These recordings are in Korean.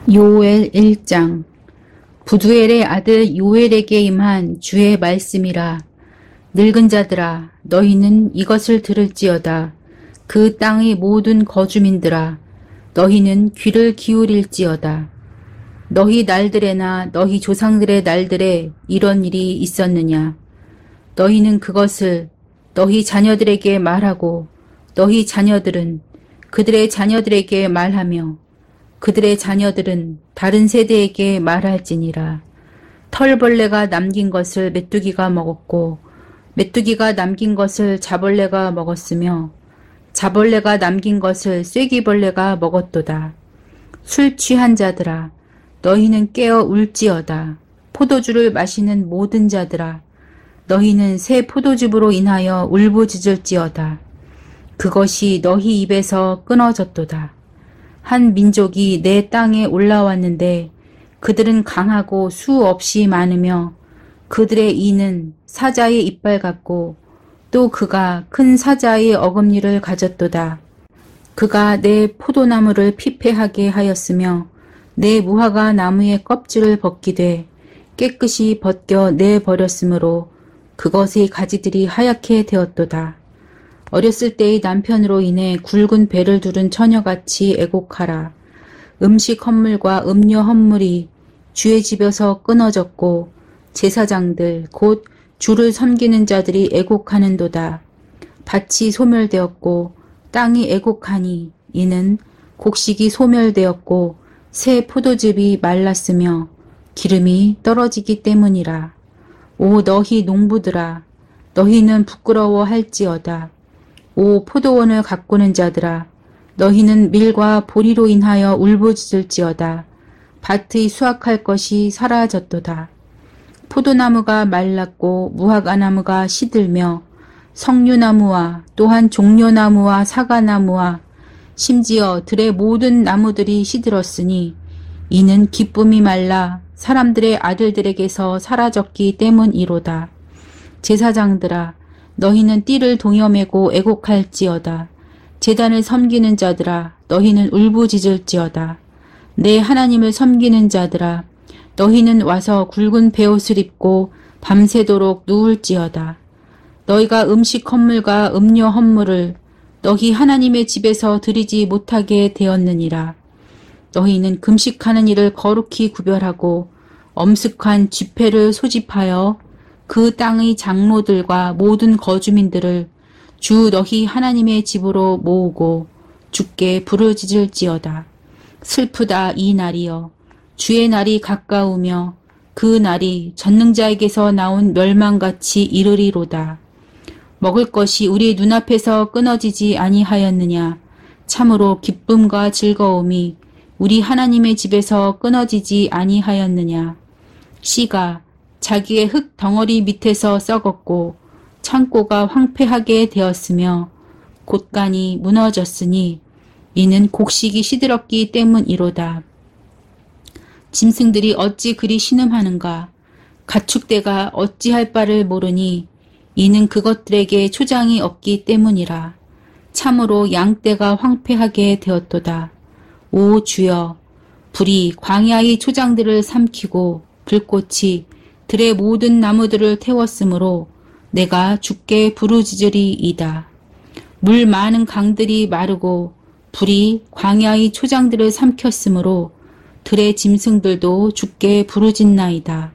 요엘 1장. 부두엘의 아들 요엘에게 임한 주의 말씀이라. 늙은 자들아, 너희는 이것을 들을지어다. 그 땅의 모든 거주민들아, 너희는 귀를 기울일지어다. 너희 날들에나 너희 조상들의 날들에 이런 일이 있었느냐? 너희는 그것을 너희 자녀들에게 말하고 너희 자녀들은 그들의 자녀들에게 말하며 그들의 자녀들은 다른 세대에게 말할지니라. 털벌레가 남긴 것을 메뚜기가 먹었고 메뚜기가 남긴 것을 자벌레가 먹었으며 자벌레가 남긴 것을 쐐기벌레가 먹었도다. 술 취한 자들아, 너희는 깨어 울지어다. 포도주를 마시는 모든 자들아, 너희는 새 포도즙으로 인하여 울부짖을지어다. 그것이 너희 입에서 끊어졌도다. 한 민족이 내 땅에 올라왔는데 그들은 강하고 수 없이 많으며 그들의 이는 사자의 이빨 같고 또 그가 큰 사자의 어금니를 가졌도다. 그가 내 포도나무를 피폐하게 하였으며 내 무화과 나무의 껍질을 벗기되 깨끗이 벗겨 내버렸으므로 그것의 가지들이 하얗게 되었도다. 어렸을 때의 남편으로 인해 굵은 배를 두른 처녀같이 애곡하라. 음식 헌물과 음료 헌물이 주의 집에서 끊어졌고 제사장들 곧 주를 섬기는 자들이 애곡하는도다. 밭이 소멸되었고 땅이 애곡하니 이는 곡식이 소멸되었고 새 포도즙이 말랐으며 기름이 떨어지기 때문이라. 오 너희 농부들아, 너희는 부끄러워할지어다. 오 포도원을 가꾸는 자들아, 너희는 밀과 보리로 인하여 울부짖을지어다. 밭의 수확할 것이 사라졌도다. 포도나무가 말랐고 무화과나무가 시들며 석류나무와 또한 종려나무와 사과나무와 심지어 들의 모든 나무들이 시들었으니 이는 기쁨이 말라 사람들의 아들들에게서 사라졌기 때문이로다. 제사장들아, 너희는 띠를 동여매고 애곡할지어다. 제단을 섬기는 자들아, 너희는 울부짖을지어다. 내 하나님을 섬기는 자들아, 너희는 와서 굵은 베옷을 입고 밤새도록 누울지어다. 너희가 음식 헌물과 음료 헌물을 너희 하나님의 집에서 드리지 못하게 되었느니라. 너희는 금식하는 일을 거룩히 구별하고 엄숙한 쥐패를 소집하여 그 땅의 장로들과 모든 거주민들을 주 너희 하나님의 집으로 모으고 주께 부르짖을지어다. 슬프다 이 날이여. 주의 날이 가까우며 그 날이 전능자에게서 나온 멸망같이 이르리로다. 먹을 것이 우리 눈앞에서 끊어지지 아니하였느냐. 참으로 기쁨과 즐거움이 우리 하나님의 집에서 끊어지지 아니하였느냐. 씨가 자기의 흙 덩어리 밑에서 썩었고 창고가 황폐하게 되었으며 곳간이 무너졌으니 이는 곡식이 시들었기 때문이로다. 짐승들이 어찌 그리 신음하는가. 가축대가 어찌할 바를 모르니 이는 그것들에게 초장이 없기 때문이라. 참으로 양떼가 황폐하게 되었도다. 오 주여, 불이 광야의 초장들을 삼키고 불꽃이 들의 모든 나무들을 태웠으므로 내가 주께 부르짖으리이다. 물 많은 강들이 마르고 불이 광야의 초장들을 삼켰으므로 들의 짐승들도 주께 부르짖나이다.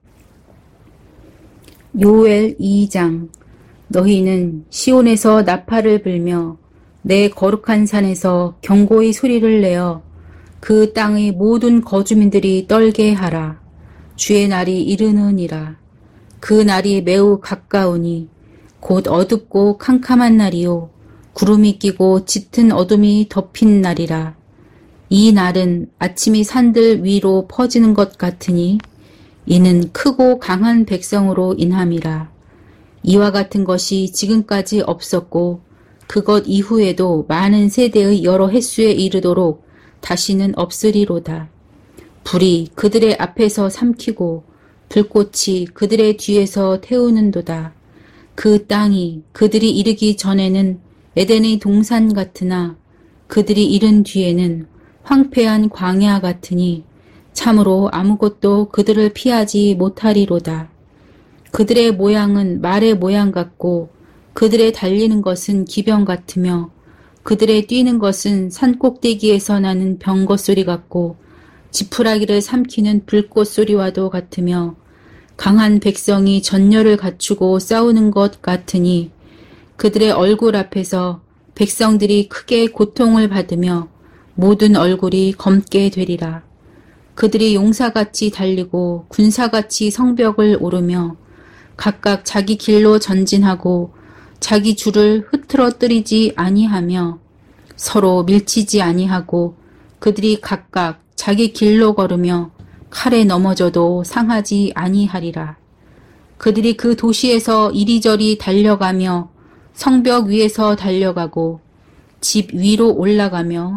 요엘 2장. 너희는 시온에서 나팔을 불며 내 거룩한 산에서 경고의 소리를 내어 그 땅의 모든 거주민들이 떨게 하라. 주의 날이 이르느니라. 그 날이 매우 가까우니 곧 어둡고 캄캄한 날이요 구름이 끼고 짙은 어둠이 덮인 날이라. 이 날은 아침이 산들 위로 퍼지는 것 같으니 이는 크고 강한 백성으로 인함이라. 이와 같은 것이 지금까지 없었고 그것 이후에도 많은 세대의 여러 횟수에 이르도록 다시는 없으리로다. 불이 그들의 앞에서 삼키고 불꽃이 그들의 뒤에서 태우는도다. 그 땅이 그들이 이르기 전에는 에덴의 동산 같으나 그들이 이른 뒤에는 황폐한 광야 같으니 참으로 아무것도 그들을 피하지 못하리로다. 그들의 모양은 말의 모양 같고 그들의 달리는 것은 기병 같으며 그들의 뛰는 것은 산꼭대기에서 나는 병거 소리 같고 지푸라기를 삼키는 불꽃 소리와도 같으며 강한 백성이 전열을 갖추고 싸우는 것 같으니 그들의 얼굴 앞에서 백성들이 크게 고통을 받으며 모든 얼굴이 검게 되리라. 그들이 용사같이 달리고 군사같이 성벽을 오르며 각각 자기 길로 전진하고 자기 줄을 흐트러뜨리지 아니하며 서로 밀치지 아니하고 그들이 각각 자기 길로 걸으며 칼에 넘어져도 상하지 아니하리라. 그들이 그 도시에서 이리저리 달려가며 성벽 위에서 달려가고 집 위로 올라가며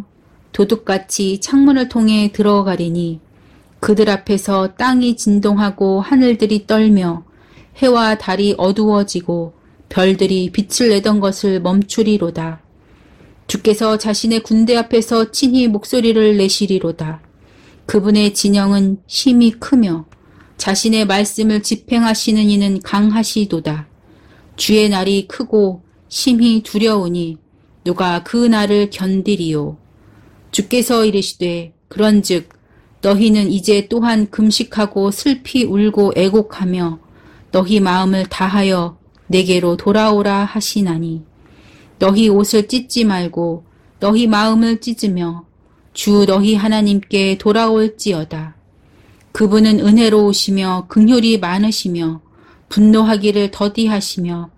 도둑같이 창문을 통해 들어가리니 그들 앞에서 땅이 진동하고 하늘들이 떨며 해와 달이 어두워지고 별들이 빛을 내던 것을 멈추리로다. 주께서 자신의 군대 앞에서 친히 목소리를 내시리로다. 그분의 진영은 힘이 크며 자신의 말씀을 집행하시는 이는 강하시도다. 주의 날이 크고 심히 두려우니 누가 그 날을 견디리요. 주께서 이르시되 그런즉 너희는 이제 또한 금식하고 슬피 울고 애곡하며 너희 마음을 다하여 내게로 돌아오라 하시나니 너희 옷을 찢지 말고 너희 마음을 찢으며 주 너희 하나님께 돌아올지어다. 그분은 은혜로우시며 긍휼이 많으시며 분노하기를 더디하시며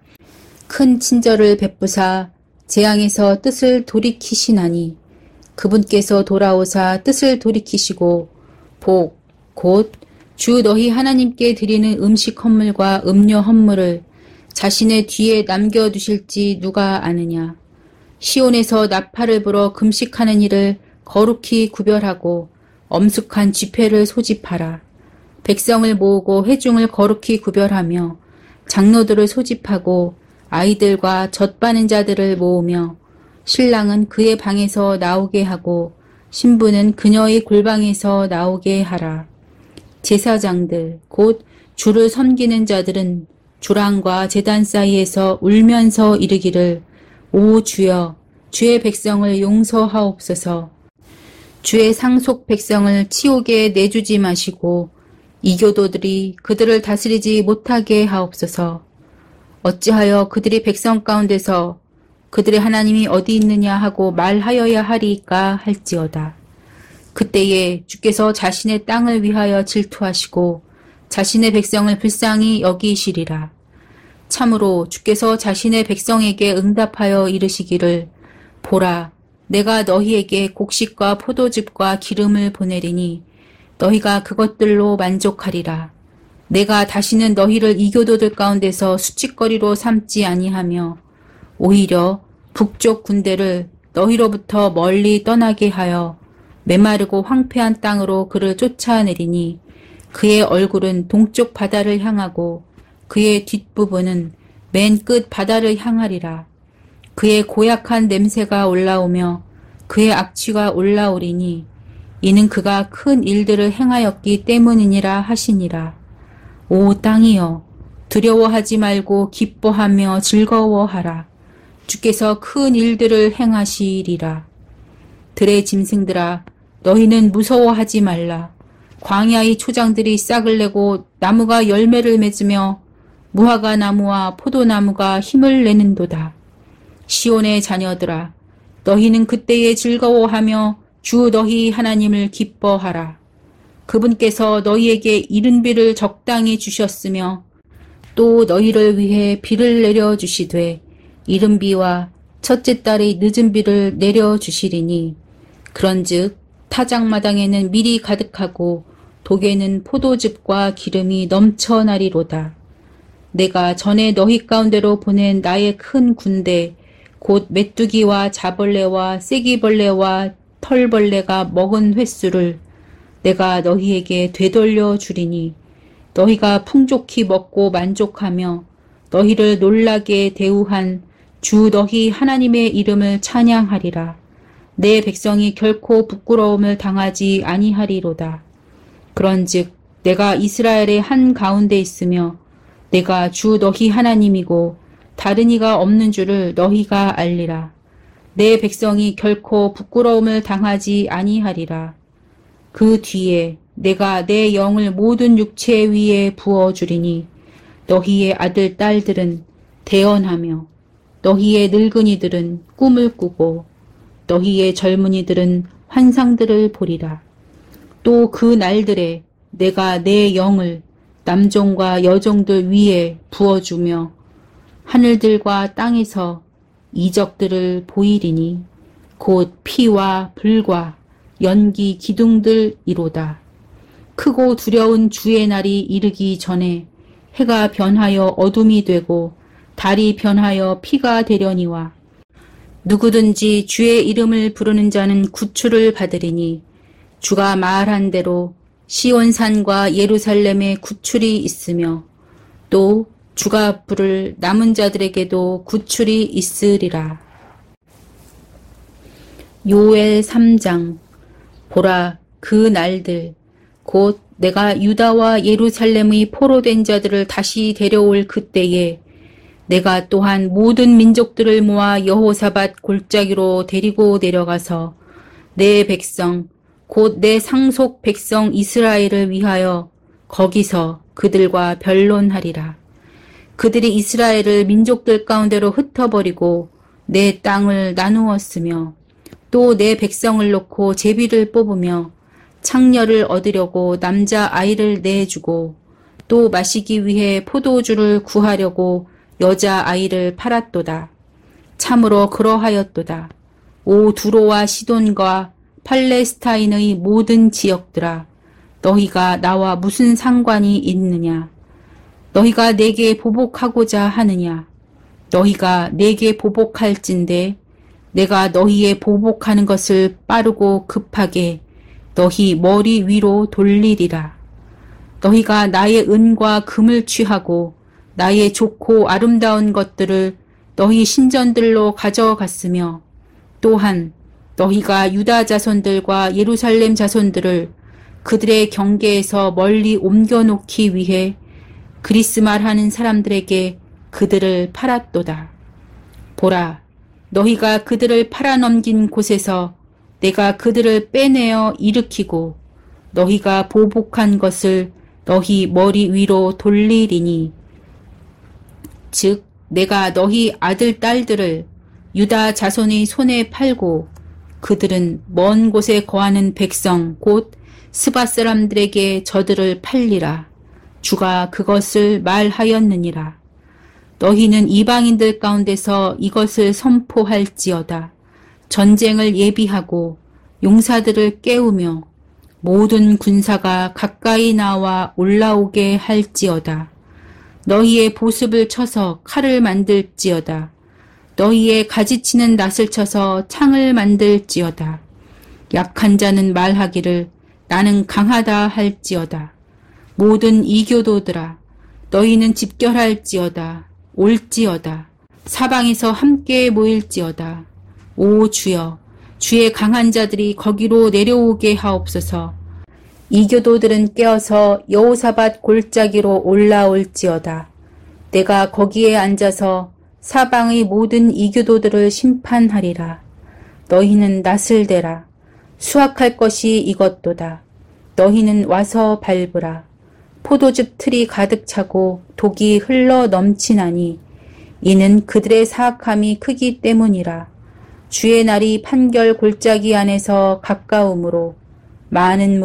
큰 친절을 베푸사 재앙에서 뜻을 돌이키시나니 그분께서 돌아오사 뜻을 돌이키시고 복 곧 주 너희 하나님께 드리는 음식 헌물과 음료 헌물을 자신의 뒤에 남겨두실지 누가 아느냐. 시온에서 나팔을 불어 금식하는 이를 거룩히 구별하고 엄숙한 쥐패를 소집하라. 백성을 모으고 회중을 거룩히 구별하며 장로들을 소집하고 아이들과 젖바는 자들을 모으며 신랑은 그의 방에서 나오게 하고 신부는 그녀의 골방에서 나오게 하라. 제사장들 곧 주를 섬기는 자들은 주랑과 제단 사이에서 울면서 이르기를 오 주여 주의 백성을 용서하옵소서. 주의 상속 백성을 치욕에 내주지 마시고 이교도들이 그들을 다스리지 못하게 하옵소서. 어찌하여 그들이 백성 가운데서 그들의 하나님이 어디 있느냐 하고 말하여야 하리까 할지어다. 그때에 주께서 자신의 땅을 위하여 질투하시고 자신의 백성을 불쌍히 여기시리라. 참으로 주께서 자신의 백성에게 응답하여 이르시기를 보라 내가 너희에게 곡식과 포도즙과 기름을 보내리니 너희가 그것들로 만족하리라. 내가 다시는 너희를 이교도들 가운데서 수치거리로 삼지 아니하며 오히려 북쪽 군대를 너희로부터 멀리 떠나게 하여 메마르고 황폐한 땅으로 그를 쫓아내리니 그의 얼굴은 동쪽 바다를 향하고 그의 뒷부분은 맨 끝 바다를 향하리라. 그의 고약한 냄새가 올라오며 그의 악취가 올라오리니 이는 그가 큰 일들을 행하였기 때문이니라 하시니라. 오 땅이여 두려워하지 말고 기뻐하며 즐거워하라. 주께서 큰 일들을 행하시리라. 들의 짐승들아 너희는 무서워하지 말라. 광야의 초장들이 싹을 내고 나무가 열매를 맺으며 무화과 나무와 포도나무가 힘을 내는도다. 시온의 자녀들아 너희는 그때에 즐거워하며 주 너희 하나님을 기뻐하라. 그분께서 너희에게 이른 비를 적당히 주셨으며 또 너희를 위해 비를 내려주시되 이른 비와 첫째 달의 늦은 비를 내려주시리니 그런즉 타작마당에는 밀이 가득하고 독에는 포도즙과 기름이 넘쳐나리로다. 내가 전에 너희 가운데로 보낸 나의 큰 군대 곧 메뚜기와 자벌레와 쐐기벌레와 털벌레가 먹은 횟수를 내가 너희에게 되돌려 주리니 너희가 풍족히 먹고 만족하며 너희를 놀라게 대우한 주 너희 하나님의 이름을 찬양하리라. 내 백성이 결코 부끄러움을 당하지 아니하리로다. 그런즉 내가 이스라엘의 한 가운데 있으며 내가 주 너희 하나님이고 다른 이가 없는 줄을 너희가 알리라. 내 백성이 결코 부끄러움을 당하지 아니하리라. 그 뒤에 내가 내 영을 모든 육체 위에 부어주리니 너희의 아들 딸들은 대언하며 너희의 늙은이들은 꿈을 꾸고 너희의 젊은이들은 환상들을 보리라. 또 그 날들에 내가 내 영을 남종과 여종들 위에 부어주며 하늘들과 땅에서 이적들을 보이리니 곧 피와 불과 연기 기둥들이로다. 크고 두려운 주의 날이 이르기 전에 해가 변하여 어둠이 되고 달이 변하여 피가 되려니와 누구든지 주의 이름을 부르는 자는 구출을 받으리니 주가 말한 대로 시온산과 예루살렘에 구출이 있으며 또 주가 부를 남은 자들에게도 구출이 있으리라. 요엘 3장. 보라, 그 날들 곧 내가 유다와 예루살렘의 포로된 자들을 다시 데려올 그때에 내가 또한 모든 민족들을 모아 여호사밧 골짜기로 데리고 내려가서 내 백성 곧 내 상속 백성 이스라엘을 위하여 거기서 그들과 변론하리라. 그들이 이스라엘을 민족들 가운데로 흩어버리고 내 땅을 나누었으며 또 내 백성을 놓고 제비를 뽑으며 창녀를 얻으려고 남자 아이를 내주고 또 마시기 위해 포도주를 구하려고 여자 아이를 팔았도다. 참으로 그러하였도다. 오 두로와 시돈과 팔레스타인의 모든 지역들아, 너희가 나와 무슨 상관이 있느냐? 너희가 내게 보복하고자 하느냐? 너희가 내게 보복할진대 내가 너희의 보복하는 것을 빠르고 급하게 너희 머리 위로 돌리리라. 너희가 나의 은과 금을 취하고 나의 좋고 아름다운 것들을 너희 신전들로 가져갔으며 또한 너희가 유다 자손들과 예루살렘 자손들을 그들의 경계에서 멀리 옮겨놓기 위해 그리스 말하는 사람들에게 그들을 팔았도다. 보라, 너희가 그들을 팔아넘긴 곳에서 내가 그들을 빼내어 일으키고 너희가 보복한 것을 너희 머리 위로 돌리리니 즉 내가 너희 아들 딸들을 유다 자손의 손에 팔고 그들은 먼 곳에 거하는 백성 곧 스바 사람들에게 저들을 팔리라. 주가 그것을 말하였느니라. 너희는 이방인들 가운데서 이것을 선포할지어다. 전쟁을 예비하고 용사들을 깨우며 모든 군사가 가까이 나와 올라오게 할지어다. 너희의 보습을 쳐서 칼을 만들지어다. 너희의 가지치는 낫을 쳐서 창을 만들지어다. 약한 자는 말하기를 나는 강하다 할지어다. 모든 이교도들아, 너희는 집결할지어다. 올지어다. 사방에서 함께 모일지어다. 오 주여, 주의 강한 자들이 거기로 내려오게 하옵소서. 이교도들은 깨어서 여호사밧 골짜기로 올라올지어다. 내가 거기에 앉아서 사방의 모든 이교도들을 심판하리라. 너희는 낫을 대라. 수확할 것이 이것도다. 너희는 와서 밟으라. 포도즙 틀이 가득 차고 독이 흘러 넘치나니 이는 그들의 사악함이 크기 때문이라. 주의 날이 판결 골짜기 안에서 가까우므로 많은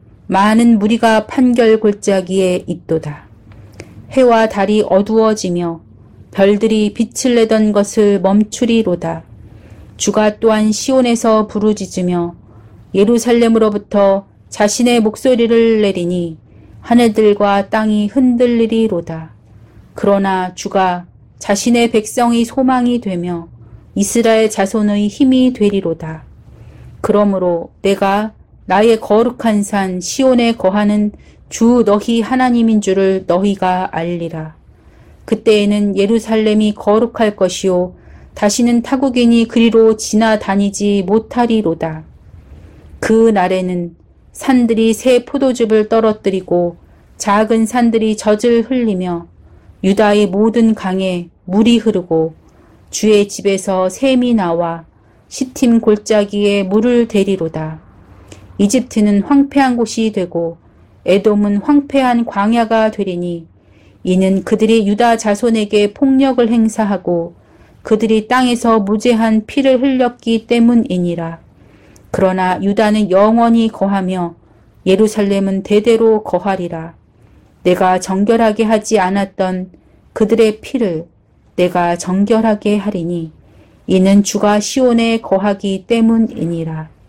무리가 판결 골짜기에 있도다. 해와 달이 어두워지며 별들이 빛을 내던 것을 멈추리로다. 주가 또한 시온에서 부르짖으며 예루살렘으로부터 자신의 목소리를 내리니 하늘들과 땅이 흔들리리로다. 그러나 주가 자신의 백성의 소망이 되며 이스라엘 자손의 힘이 되리로다. 그러므로 내가 나의 거룩한 산 시온에 거하는 주 너희 하나님인 줄을 너희가 알리라. 그때에는 예루살렘이 거룩할 것이요 다시는 타국인이 그리로 지나다니지 못하리로다. 그 날에는 산들이 새 포도즙을 떨어뜨리고 작은 산들이 젖을 흘리며 유다의 모든 강에 물이 흐르고 주의 집에서 샘이 나와 시팀 골짜기에 물을 대리로다. 이집트는 황폐한 곳이 되고 에돔은 황폐한 광야가 되리니 이는 그들이 유다 자손에게 폭력을 행사하고 그들이 땅에서 무죄한 피를 흘렸기 때문이니라. 그러나 유다는 영원히 거하며 예루살렘은 대대로 거하리라. 내가 정결하게 하지 않았던 그들의 피를 내가 정결하게 하리니 이는 주가 시온에 거하기 때문이니라.